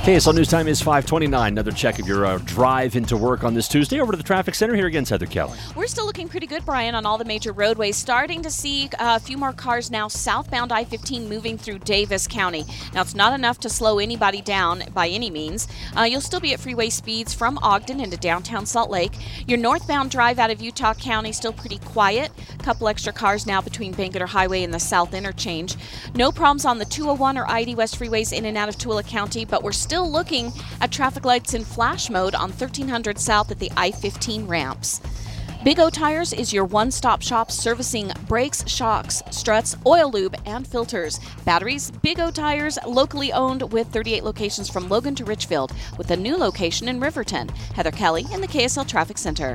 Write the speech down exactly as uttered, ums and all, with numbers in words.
K S L News Time is five twenty-nine. Another check of your uh, drive into work on this Tuesday. Over to the traffic center. Here again, Heather Kelly. We're still looking pretty good, Brian, on all the major roadways. Starting to see uh, a few more cars now southbound I fifteen moving through Davis County. Now, it's not enough to slow anybody down by any means. Uh, you'll still be at freeway speeds from Ogden into downtown Salt Lake. Your northbound drive out of Utah County still pretty quiet. A couple extra cars now between Bangerter Highway and the South Interchange. No problems on the two oh one or I eighty West freeways in and out of Tooele County, but we're still looking at traffic lights in flash mode on thirteen hundred South at the I fifteen ramps. Big O Tires is your one-stop shop servicing brakes, shocks, struts, oil lube, and filters. Batteries, Big O Tires, locally owned with thirty-eight locations from Logan to Richfield, with a new location in Riverton. Heather Kelly in the K S L Traffic Center.